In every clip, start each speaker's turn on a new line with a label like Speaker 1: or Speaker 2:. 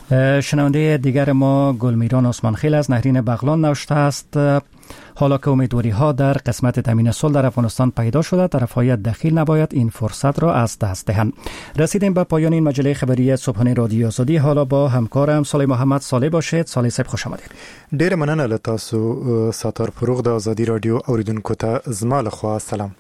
Speaker 1: شنونده دیگر ما گلمیران عثمانخیل از نهرین بغلان نوشته است: حالا که امیدواری ها در قسمت تامین صلح در افغانستان پیدا شده، طرفهای دخیل نباید این فرصت را از دست دهند. رسیدیم به پایان این مجله خبری صبحانه رادیو آزادی. حالا با همکارم صالح محمد صالح باشید. صالح صاحب خوش آمدید.
Speaker 2: ډیر مننه له تاسو. ساتار فروغ د آزادی رادیو اوریدونکو ته زما له خوا سلام.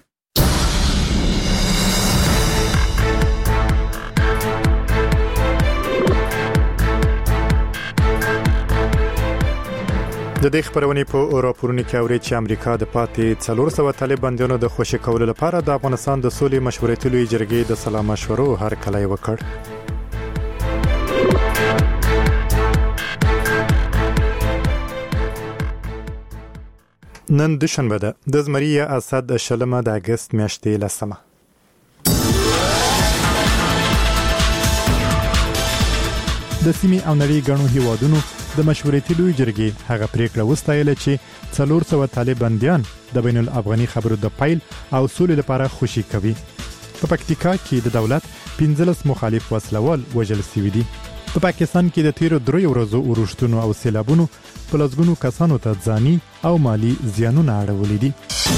Speaker 2: د دې خبرونې په راپورونو کې اوري چې امریکا د پاتې 400 طالب بندیانو د خوشی کولو لپاره د افغانستان د سولې مشورتي لوی جرګې د سلا مشورو هرکلی وکړ. نن دوشنبه ده د زمری اسد شلمه د اگست میاشتې لسمه. د سیمې او نړۍ غنو هیوادونو د مشورتي لوی جرګې هغه پریکړه وستایله چې 400 طالب بندیان د بین الافغاني خبرو د پایل او سولې لپاره خوشی کوي. په پکتیکا کې د دولت 15 مخالف وسلوال وژل شوي دي. په پاکستان کې د تیرو 3 ورځو اورښتونو او سیلابونو په لږونو کسانو ته ځاني او مالی زیانونه اړولې دي.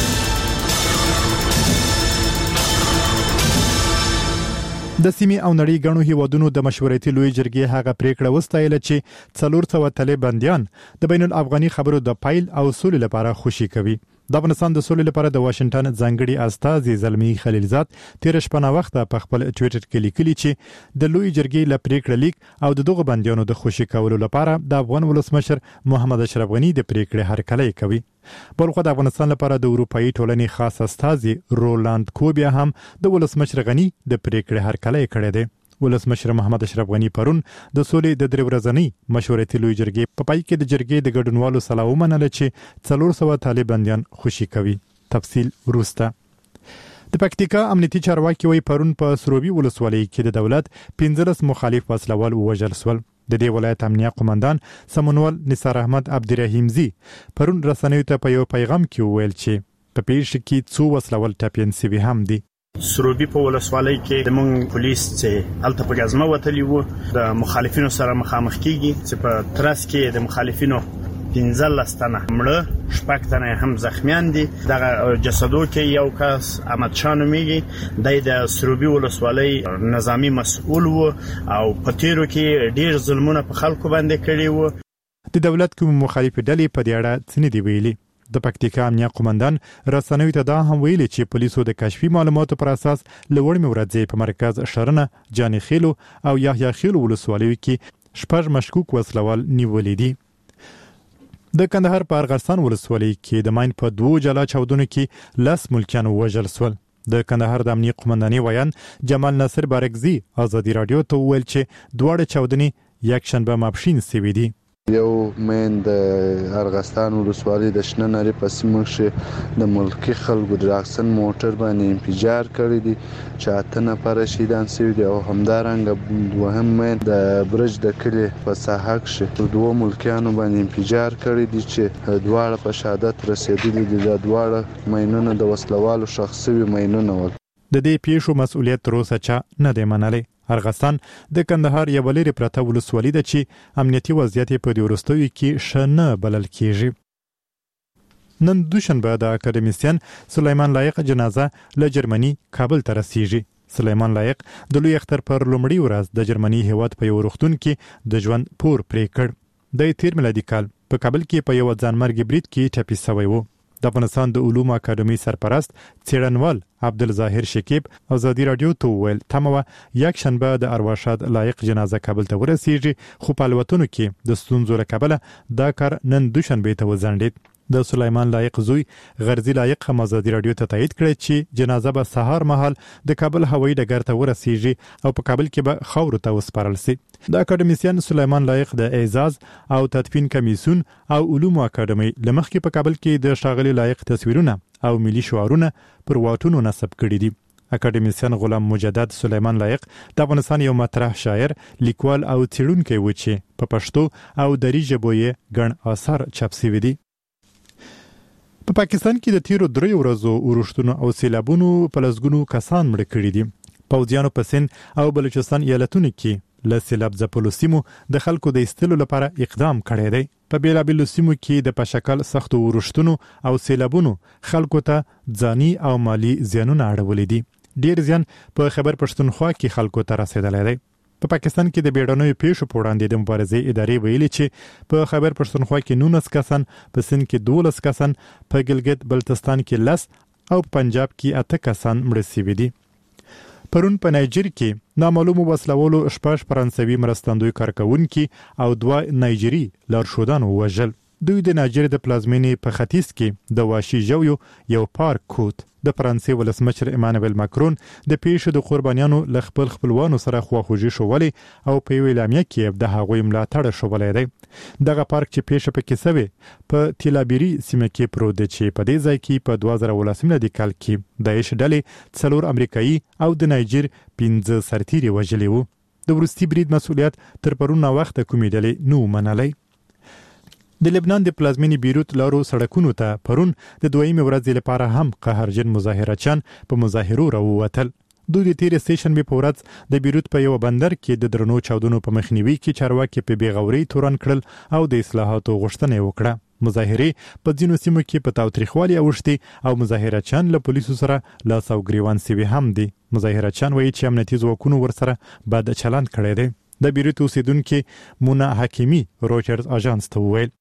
Speaker 2: د سیمې او نړۍ غنو هیوادونو د مشورتي لوی جرګې هغه پریکړه وستایله چې 400 طالب بندیان د بین الافغاني خبرو د پایل او سولې لپاره خوشی کوي. د افغانستان د سولې لپاره د واشنگټن ځانګړي استازي زلمی خلیلزاد تیر شپه وخت په خپل ټوئیټر کې لیکلي چې د لوی جرګې ل پریکړه لیک او دغه بندیانو د خوشی کولو لپاره د افغان ولسمشر محمد اشرف غنی د پریکړې هرکلی کوي. بلخو د افغانستان لپاره د اروپאי ټولنې خاص استازي رولاند کوبیا هم د ولسمشر غنی د پریکړې هرکلی کړی دی. ولسمشر محمد اشرف غنی پرون د سولې د 3 ورځنۍ مشورتي لوی جرګې په پای کې د جرګې د ګډونوالو سلا ومنله چې 400 طالب بندیان خوشی کوي. تفصیل وروسته. د پکتیکا امنیتي چارواکي وی پرون په سروبي ولسوالۍ کې د دولت 15 مخالف وسلوال وژل شول. د دې ولایت امنیه قومندان سمونول نثار احمد عبدالرحیمزی پرون رسنیو ته په یو پیغام کې وویل چې په پیښه کې څو وسلوال ټاپین سوي هم دي.
Speaker 3: سروبي په ولسوالۍ کې د مونږ پولیس چې الته په غزمه وتلی وو د مخالفینو سره مخامخ کیږي چې په ترڅ کې د مخالفینو 15 تنه مړه، 6 تنه هم زخمیان دي. دغه جسدو کې یو کس احمد شاه نومیږي، د سروبي ولسوالۍ نظامی مسؤل وو او په تیرو کې ډیر ظلمونه په خلکو باندې کړي وو.
Speaker 2: د دولت کوم مخالف ډلې په دې اړه څه نه دی ویلي. د پکتیکا امنیه قومندان رسنیو ته دا هم ویلي چې پولیسو د کشفي معلوماتو پر اساس لوړ ورځې په مرکز شرنه، جاني خیلو او یحیی خیلو ولسوالیو کې 6 مشکوک وسلوال نیولې دي. د کندهار په ارغستان ولسوالۍ کې د ماین په 2 جلا چاودنو کې 10 ملکیان وژل شول. د کندهار د امنیه قومنداني ویان جمال ناصر بارکزی آزادی رادیو ته ویل چې دواړه چاودنې یک شنبه ماپښین سوي دي.
Speaker 4: یو مین د ارغستان ولسوالۍ د شنه نری په سیمه کې د ملکی خلکو د راکسن موټر باندې انفجار کړی دی چې 8 نفر شهیدان شوي دي او همدارنګه دوهم مین د برج د کلی په ساحه کې 2 ملکیانو باندې انفجار کړی دی چې دواړه په شهادت رسیدلي دي. د دواړه مینونه د وسلوالو شخصي مینونه ول.
Speaker 2: د دې پیښو مسؤلیت تر اوسه چا نه دی منلی. ارغستان د کندهار یو لري پرته ولسوالۍ ده چې امنیتي وضعیت په دې وروستیو کې شنه بلل کیږي. نن دوشنبه د اکاډمیسین سلیمان لایق جنازه له جرمني کابل ته رسیږي. سلیمان لایق د لوی اختر پر لومړي ورځ د جرمني هیواد په یو روغتون کې د ژوند پور پرې کړ. د تیر میلادي کال په کابل کې په یو ځانمرګي برید کې ټپي شوی و. د افغانستان د علومو اکاډمي سرپرست څېړنوال عبدالظاهر شکیب آزادی رادیو ته ویل تمه یک شنبه د ارواښاد لایق جنازه کابل ته ورسیږي، خو په الوتنو کې د ستونزو له کبله دا کار نن دوشنبه ته وځنډید. د سلیمان لایق زوی غرزی لایق هم آزادی رادیو ته تایید کړی چې جنازه به سهار مهال د کابل هوایي ډګر ته ورسیږي او په کابل کې به خاورو ته وسپارل شي. د اکاډمیسین سلیمان لایق د اعزاز او تدفین کمیسیون او علومو اکاډمي لمخکې په کابل کې د شاغلي لایق تصویرونه او ملي شعارونه پر واټونو نصب کړي دي. اکاډمیسین غلام مجدد سلیمان لایق د افغانستان یو مطرح شاعر، لیکوال او څېړونکی و چې په پښتو او دری ژبو یې ګڼ آثار چاپ شوي دي. په پاکستان کې د تیرو 3 ورځو اورښتونو او سیلابونو په لسګونو کسان مړه کړي دي. پوځیانو په سند او بلوچستان ایالتونو کې له سیلاب ځپلو سیمو د خلکو د ایستلو لپاره اقدام کړی دی. په بیلابیلو سیمو کې د پشکل سختو ورښتونو او سیلابونو خلکو ته ځاني او مالی زیانونه اړولي دي. ډیر زیان په خیبر پښتونخوا کې خلکو ته رسیدلی دی. په پاکستان کې د بیړنیو پیښو په وړاندې د مبارزې ادارې ویلي چې په خیبر پښتونخوا کې 19 کسان، په سند کې 12 کسان، په ګلګت بلتستان کې 10 او پنجاب کې 8 کسان مړه شوي دي. پرون په نایجر کې نامعلومو وسلوالو 6 فرانسوي مرستندوی کارکونکي او 2 نایجري لارښودان ووژل. دوی د نایجر د پلازمینې په ختیځ کې د واشي ژویو یو پارک کوت. د فرانسې ولسمشر ایمانوئل ماکرون د پیښو د قربانیانو له خپلوانو سره خواخوږي شولې او په یوه اعلامیه کې د هغوی ملاتړ شولی دی. دغه پارک چې پیښه پکې سوې په تیلابیری سیمه کې پروت دی چې په دې ځای کې په 2018 کال کې داعش ډلې 4 امریکایي او د نایجر 15 سرتیري وژلي وو. د وروستي برید مسؤلیت تر پرون وخت کومې ډلې نو منلی. د لبنان د پلازمینې بیروت لارو سړکونو ته پرون د دویمې ورځې لپاره هم قهرجن مظاهرچیان په مظاهرو راووتل. دوی د تیرې سټیشن په ورځ د بیروت په یو بندر کې د درنو چاودنو په مخنیوي کې چارواکي په بیغوري تورن کړل او د اصلاحاتو غوښتنه وکړه. مظاهرې په ځینو سیمو کې په تاوتریخوالي اوښتي او مظاهرچیان له پولیسو سره لاس او ګریوان سوي هم دي. مظاهرچیان وایي چې امنیتي ځواکونو ورسره بد چلند کړی دی. د بیروت اوسیدونکي مونا حکیمي رویټرز اژانس ته وویل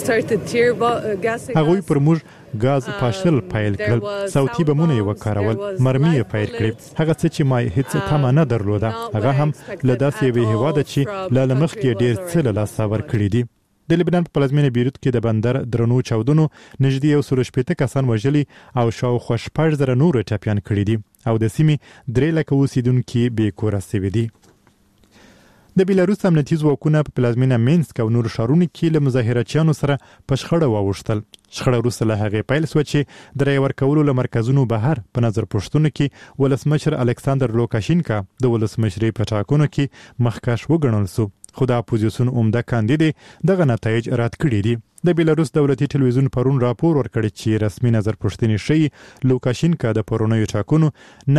Speaker 2: هغوی پر موږ غاز پاشل پیل کړل، صوتي بمونه یې وکارول، مرمۍ یې پیل کړې. هغه څه چې ما هیڅ تمه نه درلوده، هغه هم له داسې یوې هیواده چې له مخکې ډېر څه له لاسه ورکړي دي. د لبنان په پلازمینې بیروت کې د بندر درنو چاودنو نږدې 160 کسان وژلي او شاوخوا 6,000 نور ټپیان کړي دي او د سیمې 3 لکه اوسیدونکي بې کوره سوي دي. د بیلاروس امنیتي ځواکونه په پلازمینه مینسک او نور ښارونو کې له مظاهرچیانو سره په شخړه واوښتل. شخړه وروسته له هغې پیل سوه چې د رایې ورکولو له مرکزونو بهر په نظر پوښتنو کې ولسمشر الکساندر لوکاشینکا د ولسمشرۍ په ټاکنو کې مخکښ وګڼل سو، خو د اپوزیسیون عمده کاندید دغه نتایج رد کړي دي. د بیلاروس دولتي ټلویزیون پرون راپور ورکړی چې رسمي نظر پوښتنې ښیي لوکاشینکا د پرونیو ټاکنو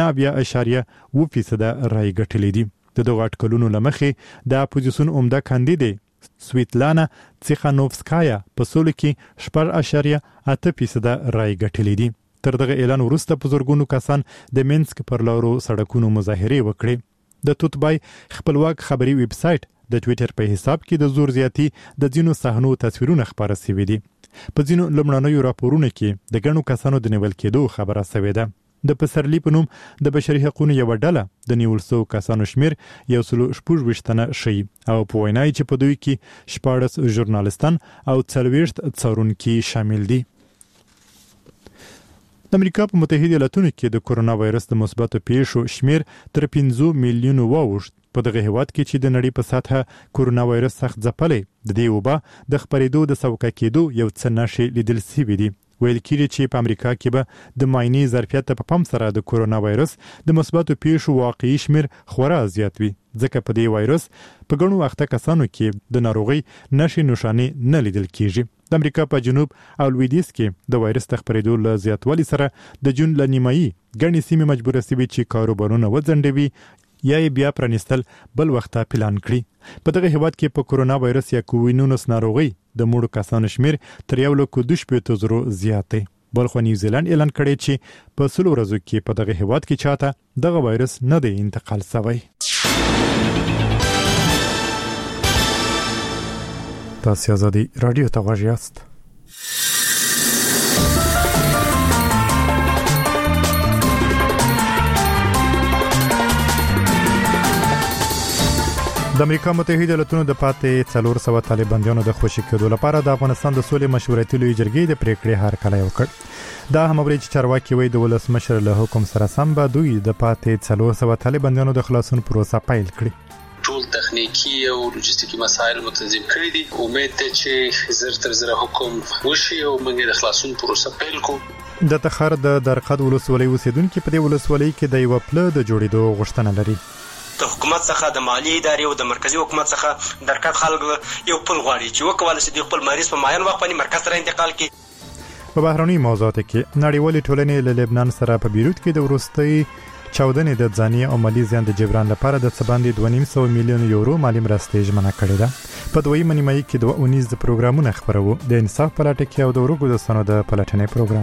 Speaker 2: 9.2% رایې ګټلې دي. د دغو اټکلونو له مخې د اپوزیسیون عمده کاندید سویتلانا تیخانوفسکایا په سولو کې 4.8% رایې ګټلې دي. تر دغه اعلان وروسته په زرګونو کسان د مینسک پر لارو سړکونو مظاهرې وکړې. د توتبای خپلواک خبري ویب سایټ د ټویټر په حساب کې د زور زیاتی د ځینو صحنو تصویرونه خپاره شوي دي. په ځینو لومړنیو راپورونو کې د ګڼو کسانو د نیول کېدو خبره شوې ده. د پسرلی په نوم د بشري حقوقو یو ډله د نیول شوو کسانو شمیر 126 تنه ښیي او په وینا یې چې په دوی کې 14 ژورنالستان او 40 څارونکي شامل دي. د امریکا په متحده ایالاتونو کې د کورونا وایرس د مثبتو پیښو شمیر تر 15 میلیونو واوښت. په دغه هیواد کې چې د نړۍ په سطحه کورونا وایرس سخت ځپلی، د دې وبا د خپرېدو د سوکه کېدو یو څه نښې لیدل شوي دي. ویل کېږي چې په امریکا کې به د معاینې ظرفیت ته په پام سره د کورونا وایرس د مثبتو پیښو واقعي شمیر خورا زیات وي، ځکه په دې وایرس په ګڼو وخته کسانو کې د ناروغۍ نښې نښانې نه لیدل کېږي. د امریکا په جنوب او لویدیځ کې د وایرس د خپرېدو له زیاتوالي سره د جون له نیمایي ګڼې سیمې مجبوره سوي چې کاروبارونه وځنډوي یا یې بیا پرانیستل بل وخته پلان کړي. په دغه هیواد کې په کورونا وایرس یا کووینونس ناروغۍ د مړو کسانو شمیر تر 1,200,000 زیات دی. بلخو نیوزیلند اعلان کړی چې په 100 ورځو کې په دغه هیواد کې چاته دغه وایرس نه دی انتقال شوی. تاسو آزادي رادیو ته غوږ یاست. د امریکا متحده ایالاتونو د پاتې 400 طالبانیانو د خوشي کېدو لپاره د افغانستان د سولې مشورتي لوی جرګې د پریکړې هرکلی وکړ. دا هم اوري چې چارواکي وایي د ولسمشر له حکم سره سم به دوی د پاتې 400 طالبانیانو د خلاصون پروسه پیل کړي.
Speaker 5: ټول تخنیکی او لوجستیکي مسایل متنظیم کړي دي. امید ده چې زر تر زر حکم وشي او موږ د خلاصون پروسه پیل کوو.
Speaker 2: د تخار د درقد ولسوالۍ اوسیدونکو په دې ولسوالۍ کې د یو پله د جوړېدو غوښتنه لري.
Speaker 6: د حکومت څخه د مالی ادارې او د مرکزی حکومت څخه درکړه خلک یو پل غواړي چې وکول شي د خپل مریض په معین وخت باندې مرکز سره انتقال کړي.
Speaker 2: په بهرنی موضوعاتو کې نړیوالې ټولنې له لبنان سره په بیروت کې د وروستي چاودنې د ځاني او مالی زیان د جبران لپاره د څه باندې 2.5 میلیون یورو مالی مرستې ژمنه کړې ده. په دویمه نیمایي کې 2.19 پروګرامونه خبرو د انصاف په لټه کې او د ورګو د سنو د پلټنې پروګرام.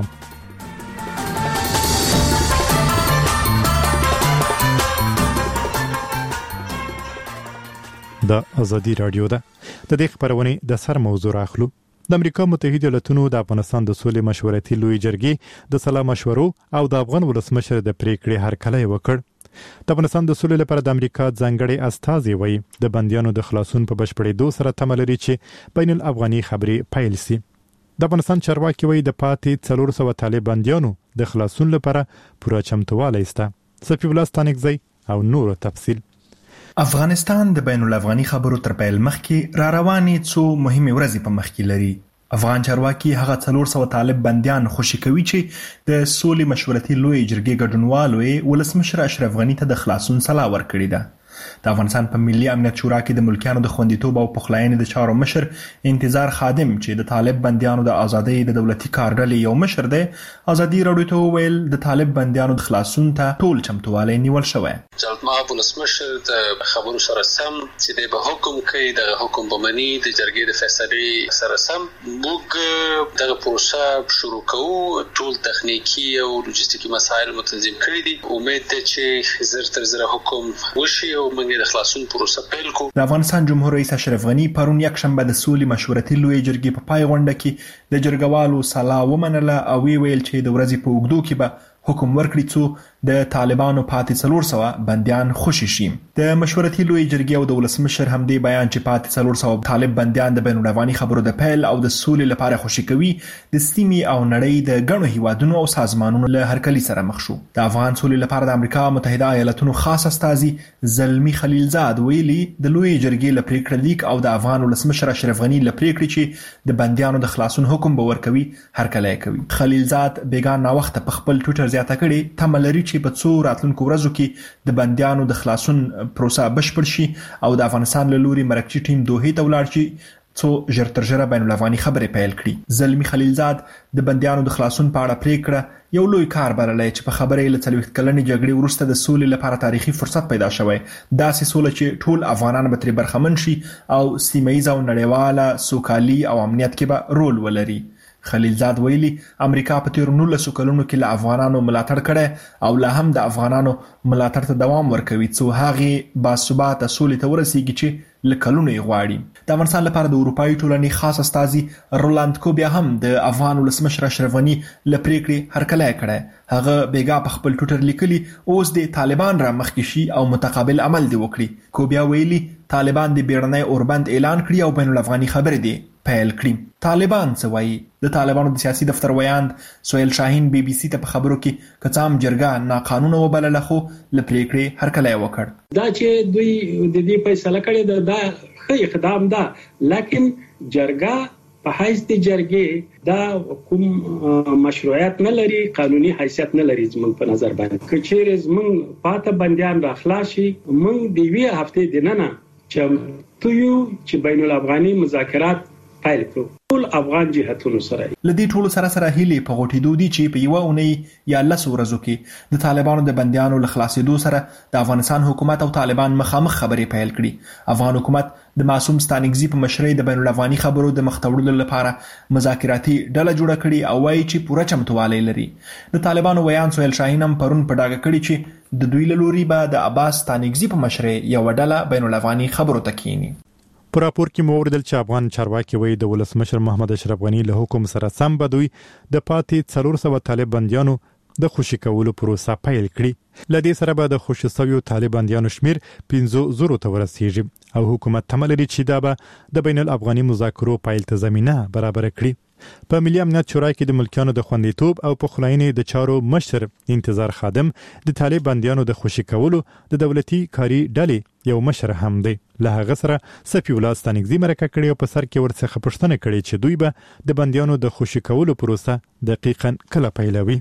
Speaker 2: د ازادي رادیو ده. د دې خبرونه د سر موضوع راخلو. د امریکا متحده ایالاتونو د افغانستان د سولې مشورتي لوی جرګې د سلا مشورو او د افغان ولسمشر د پریکړې هرکلی وکړ. د افغانستان د سولې لپاره د امریکا ځانګړي استازي وایي د بنديانو د خلاصون په بشپړېدو سره تمه لري چې بین الافغاني خبرې پیل شي. د افغانستان چارواکي وایي د پاتې 400 طالب بنديانو د خلاصون لپاره پوره چمتووالی شته. صفي الله ستانکزی او نور تفصیل.
Speaker 7: افغانستان د بین الافغاني خبرو تر پیل مخکې را روانې څو مهمه ورځې په مخ کې لري. افغان چارواکي هغه 400 طالب بنديان خوشی کوي چې د سولې مشورتي لوی جرګې ګډونوالو ولسمشر اشرف غنی ته د خلاصون سلا ورکړې ده. د افغانستان په ملي امنیت شورا کې د ملکیانو د خوندیتوب او پخلاینې د چارو مشر انتظار خادم چې د طالب بنديانو د ازادۍ د دولتي کارډلې یو مشر دی ازادي راډیو ته ویل د طالب بنديانو د خلاصون ته ټول چمتووالی نیول شوی.
Speaker 5: جلال ولسمشر د خبرو سره سم چې د حکم کوي د حکم بمنی د جرګې د فیصلې سره سم موږ دغه پروسه شروع کوو. ټول تخنیکی او لوجستیکي مسایل متنظم کړي دي. امید ده چې زر تر زر حکم وشي او موږ د خلاصون پروسه پیل کوو.
Speaker 7: د افغانستان جمهور رئیس اشرف غنی پرون یک شنبه د سولې مشورتي لوی جرګې په پای غونډه کې د جرګوالو سلا ومنله او ویل چې د ورځې په اوږدو کې به حکم ورکړي څو د طالبانو پاتې 400 بنديان خوشی شي. د مشورتي لوی جرګې او د ولسمشر همدې بیان چې پاتې 400 طالب بنديان د بین الافغاني خبرو د پیل او د سولې لپاره خوشی کوي د سیمې او نړۍ د غنو هیوادونو او سازمانونو له هرکلی سره مخ شو. د افغان سولې لپاره د امریکا متحده ایالاتونو خاص استازي زلمی خلیلزاد ویلي د لوی جرګې لپاره لیک او د افغان ولسمشر اشرف غنی لپاره چې د بنديانو د خلاصون حکم به ورکوي هرکلی کوي. خلیلزاد بیگان نا وخت په خپل ټویټر زیاته کړي تمه لري چې په څو راتلونکو ورځو کې د بنديانو د خلاصون پروسه بشپړ شي او د افغانستان له لوري مرکزی ټیم دوحې ته ولاړ شي څو ژر تر ژره بین الافغاني خبرې پیل کړي. زلمی خلیلزاد د بنديانو د خلاصون په اړه پریکړه یو لوی کار بللی چې په خبرې له 30 کلنې جګړې وروسته د سولې لپاره تاریخي فرصت پیدا شوی. داسې سوله چې ټول افغانان به ترې برخمن شي او سیمه ییز او نړیواله سوکالي او امنیت کې به رول ولري. خلیلزاد ویلي امریکا په تیر 19 کلونو کې له افغانانو ملاتړ کړي او لا هم د افغانانو ملاتړ ته دوام ورکوي څو هغه باثباته سولې ته ورسیږي چې لکلونه یې غواړي. د افغانستان لپاره د اروپאי ټولنې خاص استازي رولاند کوبیا هم د افغان ولسمشر اشرف غنی لپاره هرکلی کړي. هغه بیګا په خپل ټویټر لیکلي اوس د طالبان را مخکې شي او متقابل عمل دی وکړي. کوبیا ویلي طالبان د بیړنۍ اوربند اعلان کړی او بین الافغاني خبرې دی پیل کړی. طالبان څه وایي؟ د طالبانو د سیاسي دفتر ویاند سهیل شاهین بي بي سي ته په خبرو کې کڅام جرګه ناقانونه وبلله خو لپاره هرکلی وکړ.
Speaker 8: دا چې دوی د دې فیصله کړې ده دا ښه اقدام ده لیکن جرګه په حیث د جرګې دا کوم مشروعیت نه لري قانوني حیثیت نه لري زموږ په نظر باندې. که چیرې زموږ پاته بنديان راخلاصي موږ د وی هفته دننه چې تویو چې بین الافغاني مذاکرات پیل کړو ټول افغان جهاتونو سره.
Speaker 7: لدی ټولو سره هیلې په غوټېدو دي چې په یو اونۍ یا 10 ورځو کې د طالبانو د بنديانو له خلاصېدو سره د افغانستان حکومت او طالبان مخامخ خبرې پیل کړي. افغان حکومت د معصوم ستانکزی په مشرۍ د بین الافغاني خبرو د مختوړلو لپاره مذاکراتي ډله جوړه کړي او وایي چې پوره چمتووالی لري. د طالبانو ویان سهیل شاهین هم پرون په ډاګه کړي چې د دوی له لوري به د عباس ستانکزی په مشرۍ یو ډله بین الافغاني خبرو ته کینی.
Speaker 2: په راپور کې موردل چې افغان چارواکي وایي د ولسمشر محمد اشرف غنی له حکم سره سم بدوي د پاتې 400 طالب بنديانو د خوشی کولو پروسه پیل کړي. لدې سره به د خوشی شویو طالب بنديانو شمیر 15,000 ته ورسیږي او حکومت تمه لري چې دا به د بین الافغاني مذاکرو پیل ته زمينه برابر کړي. په ملي امنیت شورا کې د ملکیانو د خوندیتوب او پخلاینې د چارو مشر انتظار خادم د طالب بنديانو د خوشی کولو د دولتي کاری ډلې یو مشر هم دی. له هغه سره صفي الله ستانکزی مرکه کړي او په سر کې ورڅخه پښتنه کړي چې دوی به د بنديانو د خوشی کولو پروسه دقیقاً کله پیلوي.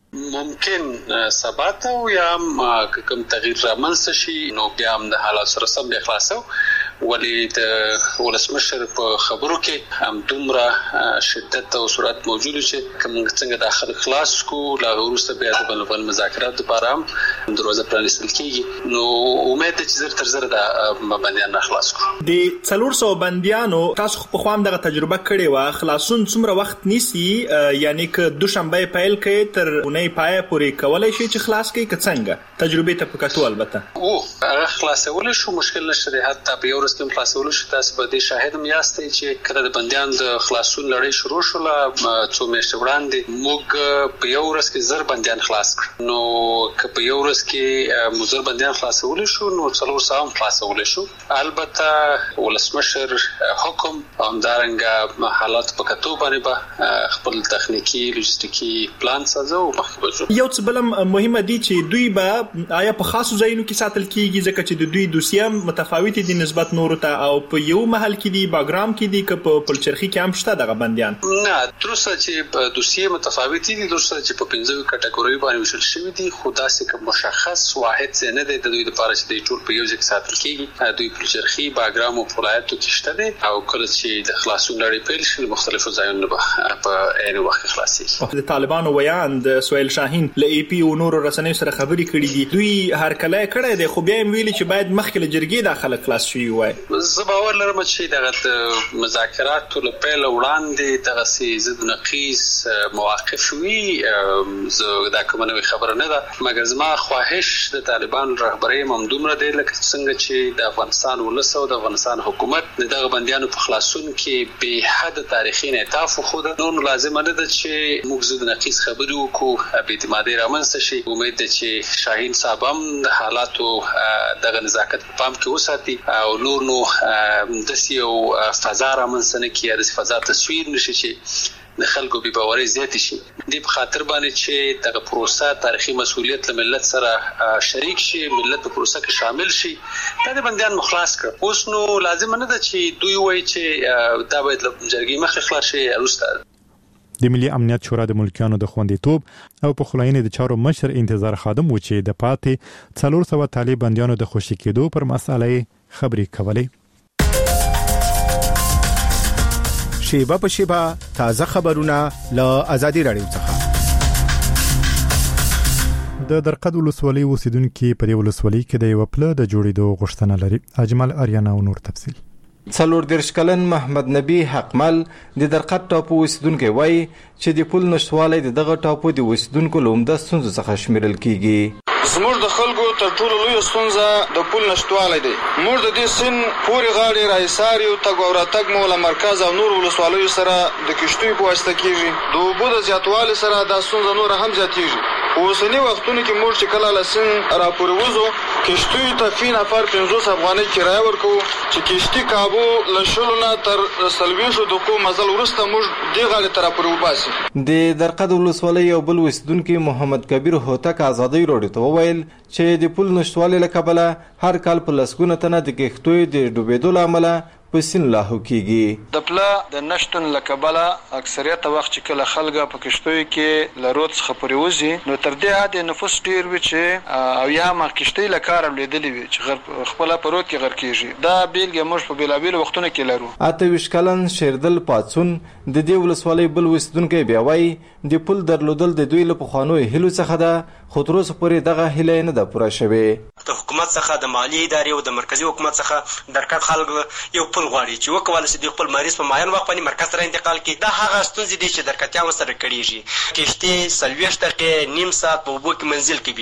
Speaker 5: ممکن سبات او یا کوم تغییر رامنځته شي نو بیا هم د حالات سره سم بیا خلاصو ولې د ولسمشر په خبرو کې هم دومره شدت او سرعت موجود چې کوم څنګه داخل خلاص کو لا وروسته بیا د بل مذاکرات لپاره هم دروازه پرانیستل کیږي. نو امید ده چې زر تر زر د بندیان خلاص کو.
Speaker 7: د 400 بندیانو تاسو په خوام دغه تجربه کړې و، خلاصون څومره وخت نیسي؟ یعنی که دوشنبه پیل کړي تر اونۍ پای پورې کولای شي چې خلاص کړي که څنګه؟ تجربه ته پکاتو البته
Speaker 5: هغه خلاصول شو، مشکل نشته، حتی په یو ورځ کې خلاصول شو. تاسو به د شاهد میاستئ چې کله د بندیان د خلاصون لړۍ شروع شوله څو میاشتې وړاندې موږ په یو ورځ کې زر بندیان خلاص کړ. نو که په یو ورځ کې مزر بندیان خلاصول شو نو 400 هم خلاصول شو. البته ولسمشر حکم همدارنګه حالات په کتو باندې به خپل تخنیکی لوجستیکی پلان سازو مخکې بځو.
Speaker 7: یو څه بل مهمه دي چې دوی به آیا په خاصو ځایونو کې ساتل کیږي ځکه چې د دوی دوسیه متفاوت دي نسبت نورو ته، او په یو محل کې دي باګرام کې دي که په پلچرخي کې هم شته دغه بندیان؟
Speaker 5: نه، ترڅو چې په دوسیه متفاوت دي، ترڅو چې په 15 کټګوري باندې وشل شوی دي، خو داسې کوم مشخص واحد څه نه دی د دوی لپاره چې د ټول په یو ځای کې ساتل کیږي. دوی پلچرخي باګرام او ولایتو کې شته دي، او کله چې د خلاصون لړۍ پیل شي مختلفو ځایونو به په عین وخت کې خلاصي.
Speaker 7: د طالبانو ویان د سویل شاهین له ای پی او نورو رسنیو سره خبرې کړې دي، دوی هر کله کړه دی، خو بیا هم ویلي چې باید مخکې له جرګې داخله خلاص شي وای.
Speaker 5: زه باور لرم چې دغه مذاکراتو له پیل وړاندې دغه سي ضد نقیص مواقف وي. زه دا کومه نوې خبره نه ده، مګر زما خواهش د طالبان رهبرۍ همدومره دی لکه څنګه چې د افغانستان ولس او د افغانستان حکومت دغه بندیانو په خلاصون کې به حد تاریخي انعطاف وښود. نو لازم نه ده چې موږ ضد نقیص خبرې وکړو، بې اعتمادي رامنځته شي. امید ده چې شاهین صاحب هم د حالاتو دغه نزاکت په پام کې وساتي او نور نو داسې یو فضا رامنځته نه کړي، داسې فضا تصویر نشي چې د خلکو بې باورۍ زیاتې شي. دې په خاطر باندې چې دغه پروسه تاریخي مسؤلیت له ملت سره شریک شي، ملت په پروسه کې شامل شي، دا د بندیان مخلاص کړ. اوس نو لازم نه ده چې دوی وایي چې دا باید له جرګې مخکې خلاص شي. وروسته
Speaker 2: د ملي امنیت شورا د ملکیانو د خوندیتوب او په خلاینې د چارو مشر انتظار خادم و چې د پاتې 400 طالب بندیانو د خوشي کېدو پر مسالې خبرې کولې.
Speaker 9: شیبه په شیبه تازه خبرونه له آزادي رادیو څخه.
Speaker 2: د درقد ولسوالۍ اوسیدونکو په دې ولسوالۍ کې د یو پله د جوړېدو غوښتنه لري. اجمل اریانا او نور تفصیل.
Speaker 10: 40 کلن محمد نبی حقمل د درقد ټاپو اوسیدونکو وایي چې د پل نشټوالی دغه ټاپو د اوسیدونکو له عمده ستونزو څخه شمیرل کیږي.
Speaker 11: زموږ د خلکو تر ټولو لویه ستونزه د پل نشټوالی دی. موږ د دې سیند پورې غاړې راایسار یو تګ او راتګ مو له مرکز او نور ولسوالیو سره د کشتیو په واسطه کیږي. د اوبو د زیاتوالي سره دا ستونزه نور هم زیاتیږي. په اوسني وختونو کې موږ چې کله له سیند راپورې وځو کشتیو ته فی نفر 500 افغانۍ کرایه ورکوو چې کشتي کابو له 20 نه تر 40 دقیقو مزل وروسته موږ دې غاړې ته راپورې وباسي.
Speaker 10: د درقد ولسوالۍ یو بل اوسیدونکي محمد کبیر هوتک ازادۍ راډیو ته وویل چې د پل نشټوالي له کبله هر کال په لسګونه تنه د کښتیو د ډوبېدو له امله په سین لاهو کیږي.
Speaker 11: د پله د نشتون له کبله اکثریت وخت چې کله خلک په کشتیو کې له رود څخه پورې وځي نو تر دې حد نفوس ډیر وي چې او یا ما کشتۍ له کاره لیدلې وي چې خپل په رود کې غر کیږي. دا بیلګه موږ په بیلابیل وختونو کې لرو.
Speaker 10: 28 کلن شیردل پاتسون د دې ولسوالۍ بل اوسیدونکی بیا وایي د پل درلودل د دوی له پخوانیو هیلو څخه ده، خو تر اوسه پورې دغه هیله نه ده پوره شوې.
Speaker 6: د حکومت څخه د مالیې ادارې او د مرکزی حکومت څخه درکټ خلک یو پل غواړي چې وکولای شي د خپل مریض په معین وخت باندې مرکز سره انتقال کړي. دا هغه ستونزې دي چې درکټیان سره کړيږي. کشتۍ 40 دقیقې نیم ساعت په اوبو کې منزل کوي،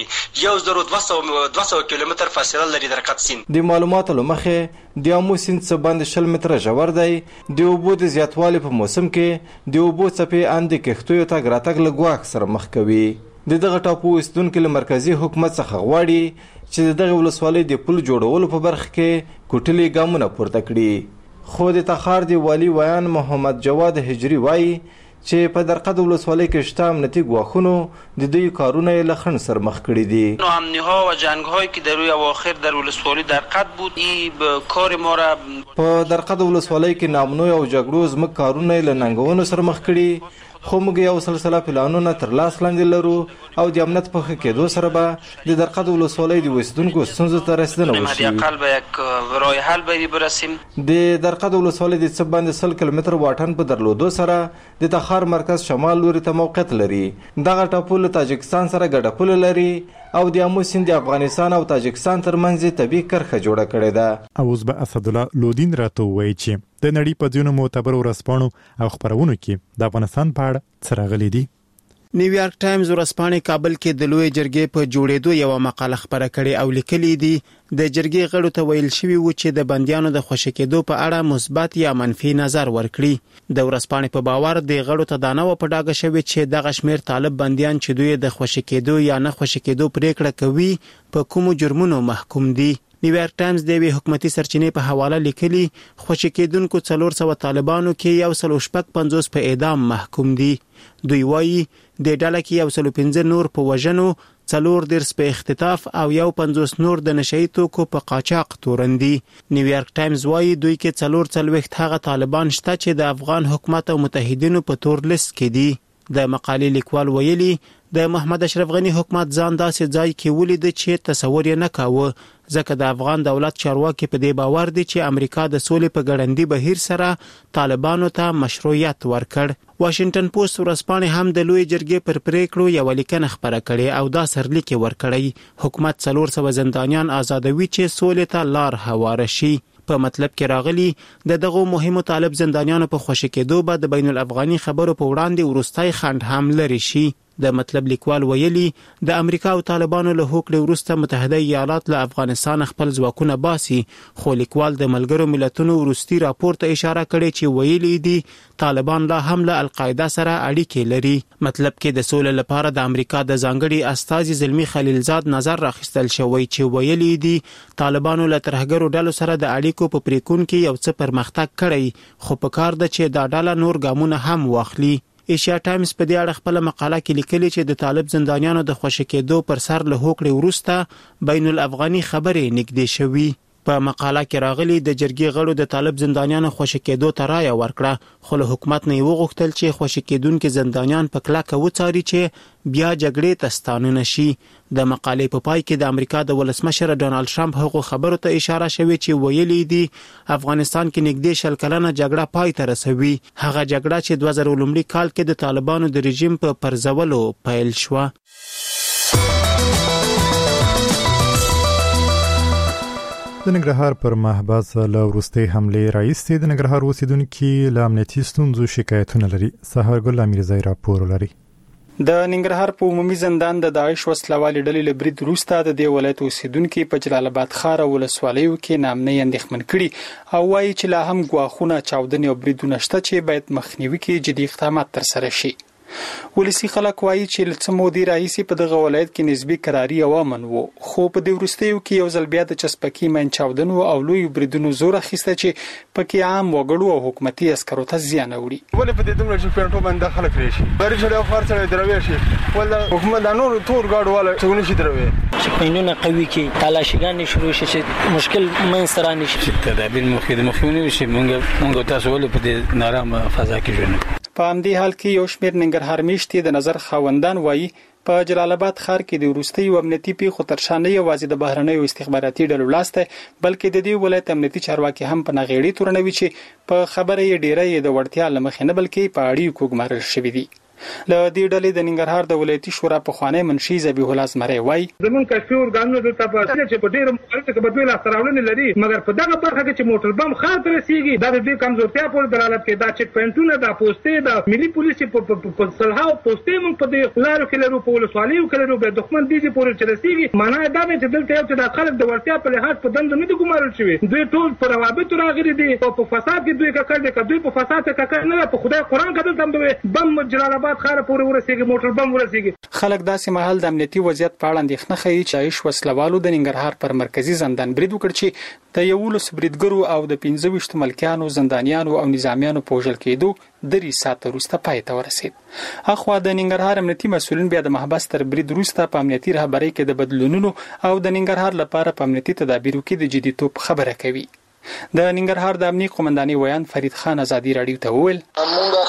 Speaker 6: 1200 کیلومتر فاصله لري درکټ سیند.
Speaker 10: د معلوماتو لمخې د امو سیند څخه باندې 20 متره ژور دی. د اوبو د زیاتوالي په موسم کې د اوبو څپې اندې کښتیو ته ګراتګ له ګواښ سره مخ کوي. دغه ټاپو اوسیدونکو له مرکزی حکومت څخه غواړي چې دغه ولسوالۍ د پل جوړولو په برخه کې کوټلي ګامونه پورته کړي. خو د تخار دی والی ویان محمد جواد هجری وایي چې په درقد ولسوالۍ کې شته امنیتي ګواښونو د دوی کارونه له خنډ سره مخ کړي دي.
Speaker 12: امنی‌ها و جنگ‌هایی که در روی اواخر در ولسوالی درقد بود این کار ما را
Speaker 10: په درقد ولسوالۍ کې نامنوع او جګړو زموږ کارونه له ننګونو سره مخ کړي، خو موږ یو سلسله پلانونه تر لاس لاندې لرو او د امنیت په ښه کېدو سره به د درقد ولسوالۍ د اوسېدونکو ستونزو ته رسیدنه وشي.
Speaker 12: حداقل به یک راه حل به برسیم.
Speaker 10: د درقد ولسوالۍ د څه باندې 100 کیلومتر واټن په درلودو سره د تخار مرکز شمال لوري ته موقعیت لري. دغه ټاپو له تاجکستان سره ګډه پوله لري او د آمو سیند د افغانستان او تاجکستان ترمنځ طبیعي کرښه جوړه کړې ده.
Speaker 2: اوس به اسدالله لودین راته وایي چې د نړۍ په ځینو معتبرو ورځپاڼو او خپرونو کې د افغانستان په اړه څه راغلي دي.
Speaker 13: نیویارک ټایمز ورځپاڼې کابل کې د لوی جرګې په جوړېدو یو مقاله خپره کړې او لیکلي دي د جرګې غړو ته ویل شوی و چې د بندیانو د خوشی کېدو په اړه مثبت یا منفي نظر ورکړي. د ورځپاڼې په باور د غړو ته دانه و په ډاګه شوی چې دغه شمیر طالب بندیان چې دوی د خوشی کېدو یا نه خوشی کېدو پریکړه کوي په کومو جرمونو محکوم دي. نیویارک ټایمز د وی حکومتي سرچینې په حواله لیکلي خوشی کېدونکو 400 طالبانو کې 150 په اعدام محکوم دي. دوی وایي د ډله کې 115 نور په وژنو، 4 په اختطاف او 50 نور د نشئی توکو په قاچاق تورندي. نیویارک ټایمز وایي دوی کې 44 هغه طالبان شته چې د افغان حکومت او متحدینو په تور لیست کې دي. د مقالې لیکوال ویلي د محمد اشرف غنی حکومت ځان داسې ځای کې ولید چې تصور یې نه کاوه، ځکه د افغان دولت چارواکي په دې باور دي چې امریکا د سولې په ګړندي بهیر سره طالبانو ته مشروعیت ورکړ. واشنگټن پوسټ ورځپاڼې هم د لوی جرګې پر پریکړو یو لیکنه خپره کړې او دا سرلیک ورکړی حکومت 400 زندانیان آزادوي چې سولې ته لار هواره شي. په مطلب کې راغلي د دغه مهمو طالب زندانیانو په خوشی کېدو به د بین الافغاني خبرو په وړاندې ورستای خند هم لري شي. د مطلب لیکوال ویلي د امریکا او طالبانو له هوکړې وروسته متحده ایالات له افغانستان خپل ځواکونه باسي، خو لیکوال د ملګرو ملتونو وروستي راپور ته اشاره کړې چې ویلي دي طالبان لا هم له القاعده سره اړیکې لري. مطلب کې د سولې لپاره د امریکا د ځانګړي استازي زلمی خلیلزاد نظر راخیستل شوی چې ویلي دي طالبانو له ترهګرو ډلو سره د اړیکو په پریکون کې یو څه پرمختګ کړی، خو په کار ده چې دا ډله نور ګامونه هم واخلي. ایشیا ټایمز په دې اړه خپل مقاله کې لیکلي چې د طالب زندانیانو د خوشی کېدو پر سر له هوکړې وروسته بین الافغاني خبرې نږدې شوي. په مقاله کې راغلي د جرګې غړو د طالب زندانیانو خوشی کېدو ته رایه ورکړه، خو له حکومت نه وغوښتل چې خوشی کېدونکو زندانیان په کلکه وڅاري چې بیا جګړې ته ستانونه شي. د مقالې په پای کې د امریکا د ولسمشر ډونالد ټرمپ هغو خبرو ته اشاره شوې چې ویلي دي افغانستان کې نږدې 100 کلنه جګړه پای ته رسوي، هغه جګړه چې 2000 کال کې د طالبانو د رژیم په پرځولو پیل شوه.
Speaker 2: د ننګرهار پر محبس له وروستۍ حملې راایستې د ننګرهار اوسیدونکي له امنیتي ستونزو شکایتونه لري. سهار ګل امیرزی راپور لري.
Speaker 14: د ننګرهار په عمومي زندان د داعش وسلوالې ډلې له برید وروسته د دې ولایت اوسیدونکي په جلال آباد ښار او ولسوالیو کې نامنۍ اندېښمن کړي او وایي چې لا هم ګواښونه، چاودنې او بریدونه شته چې باید مخنیوي کې جدي اقدامات ترسره شي. ولسی خلک وایي چې لڅ مودي راهیسي په دغه ولایت کې نسبی قراری او امن وو، خو په دې وروستیو کې یو ځل بیا د چسپکی من چاودنو او لوی بریدونو زور اخیسته چې پکې عام وګړو او حکومتي عسکرو ته زیان وړي.
Speaker 15: ولې په دې دومره چې پېنټو باندې خلک راشي بری چې د فارسره دروي شي ولا حکومت د نور تور گاډ والا څنګه شي دروي
Speaker 16: چې پینونه قوي کې تلاشګان شروع شي چې مشکل من سره نشي تدابیر مخکې شي. مونږ تاسو ولې په دې نارامه فضا کې ژوند.
Speaker 14: په همدې حال کې یو شمېر ننګرهار میشتي د نظر خاوندان وایي په جلال آباد ښار کې د وروستیو امنیتي پیښو تر شا نه یوازې د بهرنیو استخباراتي ډلو لاس دی، بلکې د دې ولایت امنیتي چارواکي هم په نغېړي تورنوي چې په خبره یې ډیره د وړتیا له مخې نه بلکې په اړیکو ګمارل شوي دي. له دې ډلې د ننګرهار د ولایتي شورا پخوانی منشي ذبیح الله زمری وایي
Speaker 17: زمون کشفي ورګانونو د تاسو چې په ډیره مخالفت کې بدوی لا سراولنه لري، مګر په دغه برخه کې چې موټر بم خاص رسیږي دا د دې کمزورتیا پورې دلالت کوي. دا چې پینټونه د پوسټې د ملي پولیس په صلحاو پوسټې موږ په دې لارو کې لرو، په ولسوالیو کې لرو، به دښمن دې پورې چې رسیږي. معنی دا دی چې دلته یو چې د خلک د ورتیا په لحاظ په دند نه دي ګمارل شوی، دوی ټول پر روابط راغلي دي او په فساد کې دوی ککړ دي، دوی په فساد کې ککړ نه، په خدای قرآن کې دلته بم جلال آباد ښار پورې موټر بم ورسیږي.
Speaker 14: خلک داسې مهال د امنیتي وضعیت په اړه اندېښنه ښیي چې عایش وسلوالو د ننګرهار پر مرکزي زندان برید وکړ چې د 11 بریدګرو او د 25 ملکیانو، زندانیانو او نظامیانو په وژل کېدو 3 ساعت وروسته پای ته ورسید. اخوا د ننګرهار امنیتي مسؤلین بیا د محبس تر برید وروسته په امنیتي رهبرۍ کې د بدلونونو او د ننګرهار لپاره په امنیتي تدابیرو کې د جديتوب خبره کوي. د ننګرهار د امنیتي قومندانۍ ویان فرید خان ازادي راډیو ته وویل
Speaker 11: موږ ښه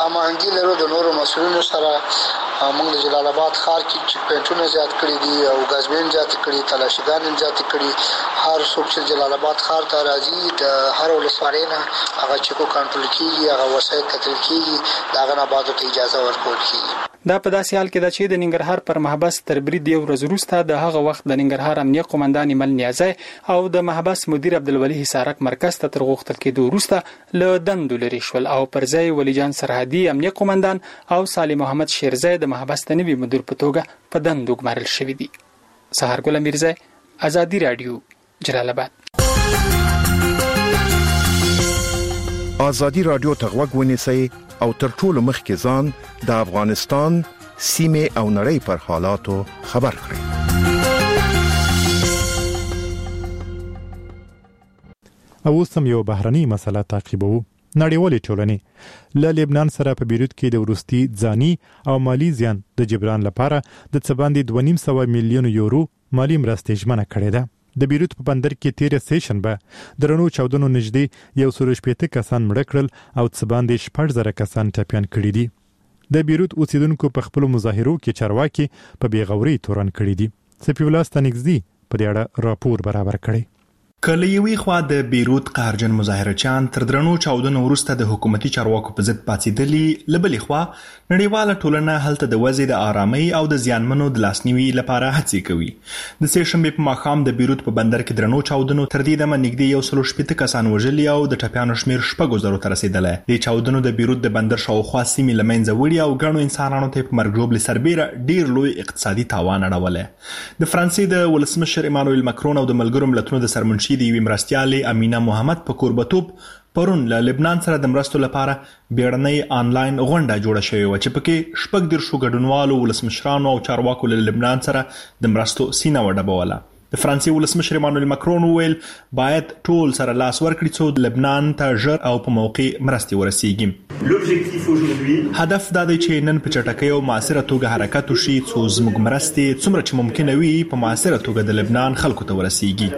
Speaker 18: هماهنګي لرو د نورو مسؤلینو سره. موږ د جلال آباد ښار کې چیک پوینټونه زیات کړي دي او غازبین زیات کړي، تلاشیګان زیات کړي. هر څوک چې جلال آباد ښار ته راځي د هر ولسوالۍ نه هغه چیکو کنټرول کیږي، هغه وسایل کتل کیږي، داغه نه بعد ته اجازه ورکول کیږي.
Speaker 14: دا په داسې حال کې ده چې د ننګرهار پر محبس تر برید یو ورځ وروسته د هغه وخت د ننګرهار امنیه قومندان ایمل نیازی او د محبس مدیر عبدالولي حصارک مرکز ته تر غوښتل کېدو وروسته له دندو لرې شول او پر ځای ولی جان سرحدي امنیه قومندان او صالح محمد شیرزی د محبس د نوي مدیر په توګه په دندو ګمارل شوي دي. سهارګل امیرزی، ازادي رادیو، جلال آباد.
Speaker 19: ازادي رادیو ته غوږ ونیسئ او تر ټولو مخکې ځان د افغانستان سیمه او نړۍ پر حالاتو خبر کړئ.
Speaker 2: اوس هم یو بهرني مسله تعقیبوو. نړیوالې ټولنې له لبنان سره په بیروت کې د وروستي ځاني او مالی زیان د جبران لپاره د څه باندې 2.5 میلیون یورو مالی مرستې ژمنه کړې ده. د بیروت په بندر کې تیر سیشنبه درنو چاودنو نږدې 180 کسان مړه کړل او څه باندې 14,000 کسان ټپيان کړي دي. د بیروت اوسیدونکو په خپل مظاهرو کې چارواکي په بیغوري تورن کړي دي. سپی الله ستنګزي په دې اړه راپور برابر کړي.
Speaker 7: کله یوې خوا د بیروت قهرجن مظاهرچیان تر درنو چاودنو وروسته د حکومتي چارواکو په ضد پاڅېدلي، لبلې خوا نړیواله ټولنه هلته د وضع د آرامۍ او د زیانمنو د لاسنیوي لپاره هڅې کوي. د سهشنبې په ماښام د بیروت په بندر کې درنو چاودنو تر دې دمه نږدې 180 کسان وژلي او د ټپیانو شمېر 6,000 ته رسېدلی. د چاودنو د بیروت د بندر شاوخوا سیمې له منځه وړي او ګڼو انسانانو ته په مرګ ژوبلې سربیره ډېر لوی اقتصادي تاوان اړولی. د فرانسې د ولسمشر ایمانوئل مکرون او د ملګرو ملتونو د سرمنشي د یوې مرستیالې امینه محمد په کوربتوب پرون له لبنان سره د مرستو لپاره بیړنۍ آنلاین غونډه جوړه شوې وه چې پکې 14 ګډونوالو ولسمشرانو او چارواکو له لبنان سره د مرستو سینه وډبوله. د فرانسې ولسمشر ایمانوئل مکرون وویل باید ټول سره لاس ورکړي څو لبنان ته ژر او په موقع مرستې ورسیږي. هدف دا دی چې نن په چټکۍ او مؤثره توګه حرکت وشي څو زموږ مرستې څومره چې ممکنه وي په مؤثره توګه د لبنان خلکو ته ورسیږي.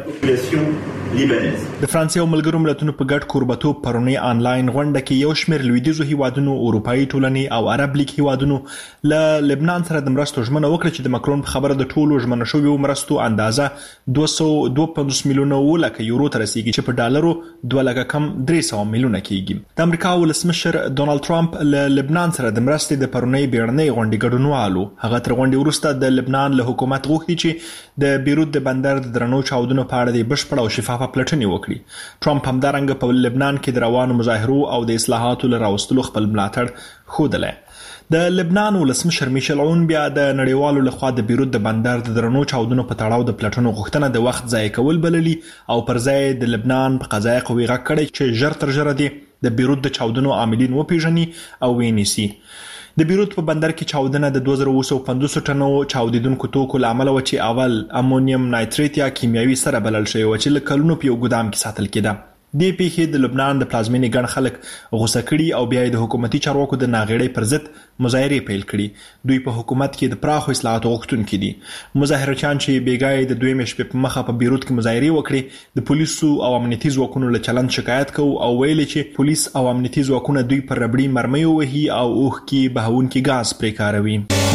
Speaker 7: د فرانسې او ملګرو ملتونو په ګډ کوربتوب پرونی آنلاین غونډه کې یو شمېر لویدیځو هیوادونو، اروپایي ټولنې او عرب لیګ هیوادونو له لبنان سره د مرستو ژمنه وکړه چې د مکرون په خبره د ټولو ژمنه شویو مرستو اندازه 252 میلیونه یورو ته رسیږي چې په ډالرو 2,300 میلیونه کېږي. د امریکا ولسمشر ډونالد ټرمپ له لبنان سره د مرستې د پرونی بیړنۍ غونډې ګډونوالو هغه تر غونډې وروسته د لبنان له حکومت غوښتي چې د بیروت د بندر د درنو چاودنو په اړه د بشپړ او شفافه پلټنې وکړي. ټرمپ همدارنګه په لبنان کې د روانو مظاهرو او د اصلاحاتو له راوستلو خپل ملاتړ ښودلی. د لبنان ولسمشر میشل عون بیا د نړیوالو لخوا د بیروت د بندر د درنو چاودنو په تړاو د پلټنو غوښتنه د وخت ضایع کول بللي او پر ځای د لبنان په قضایي قوې غږ کړی چې ژر تر ژره د بیروت د چاودنو عاملین وپیژني او ونیسي. د بیروت په بندر کې چاودنه د 2250 ټنو چاودیدونکو توکو له امله و چې اول امونیم نایتریت یا کیمیاوي سره بلل شوی و چې له کلونو په یو ګدام کې ساتل کېده. دې پیښې د لبنان د پلازمینې ګڼ خلک غوسه کړي او بیا د حکومتي چارواکو د ناغېړۍ پر ضد مظاهرې پیل کړي. دوی په حکومت کې د پراخو اصلاحاتو غوښتونکي دي. مظاهرچیان چې بیګای د دویمې شپې په مخه په بیروت کې مظاهرې وکړي د پولیسو او امنیتي ځواکونو له چلند شکایت کوي او ویلي چې پولیس او امنیتي ځواکونه دوی پر ربړي مرمیو وهي او اوښکې بهونکي ګاز پرې کاروي.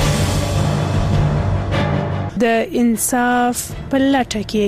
Speaker 20: د انصاف په لټه کې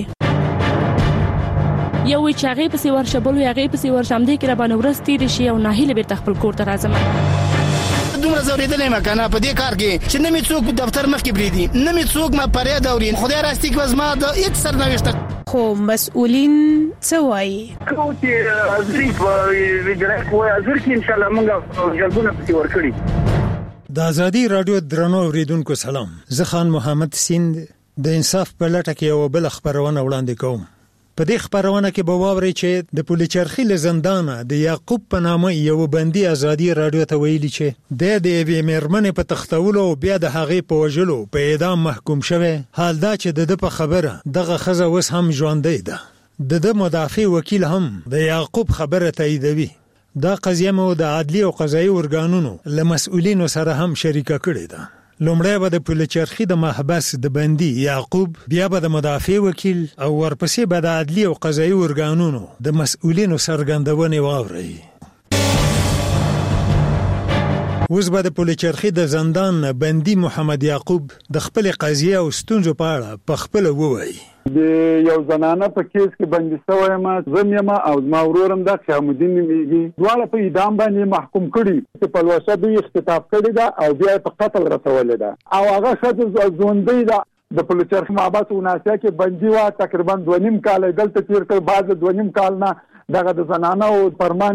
Speaker 21: یو وی چې هغه پسې ورشه بل وی هغه پسې ورشم دې کې را باندې ورستې شي او ناهیله بیرته خپل کور ته راځم.
Speaker 22: دومره زوریدلې ما کنه په دې کار کې چې نه می څوک دفتر مخ کې بریدي، نه می څوک ما پرې دورین خدای راستي کې وزما د هیڅ سرنوشت
Speaker 20: خو مسؤلین څه وایي
Speaker 17: کوتي ظریف ویډرک وای ازر کې ان شاء الله موږ جلبونه پسې ورکړي.
Speaker 23: د ازادي رادیو درنو اوریدونکو سلام، زه خان محمد سیند د انصاف په لټه کې یو بل خبرونه وړاندې کوم. په دې خبرونه کې به واورئ چې د پولیچرخي له زندانه د یعقوب په نامه یو بندي ازادي رادیو ته ویلي چې د یوې میرمنې په تختولو او بیا د هغې په وژلو په اعدام محکوم شوی. حال دا چې د په خبره دغه ښځه اوس هم ژوندۍ ده. د مدافع وکیل هم د یعقوب خبره تاییدوي. دا قضیه مو د عدلي او قضایي ارګانونو له مسؤلینو سره هم شریکه کړې ده. لومړی به د پولیچرخي د محبس د بندي یعقوب، بیا به د مدافع وکیل او ورپسې به د عدلي او قضایي ارګانونو د مسؤلینو څرګندونې واورئ. اوس به د پولیچرخي د زندان بندي محمد یعقوب د خپل قضیه او ستونزو په اړه په خپل ووایي.
Speaker 1: د یو زنانه په کیس کې بندي شوی یم، زم یم او زما ورور هم د خیامالدین نومیږي. دواړه په اعدام باندې محکوم کړي چې پلوشه دوی اختطاف کړې ده او بیا په قتل رسولې ده او هغه ښځه ژوندۍ ده. د پولیچرخي محبس وناسیا کې بندي وه، تقریبا 2.5 کال دلته تیر کړ. بعض 2.5 کال نه دغه د زنانه او فرمان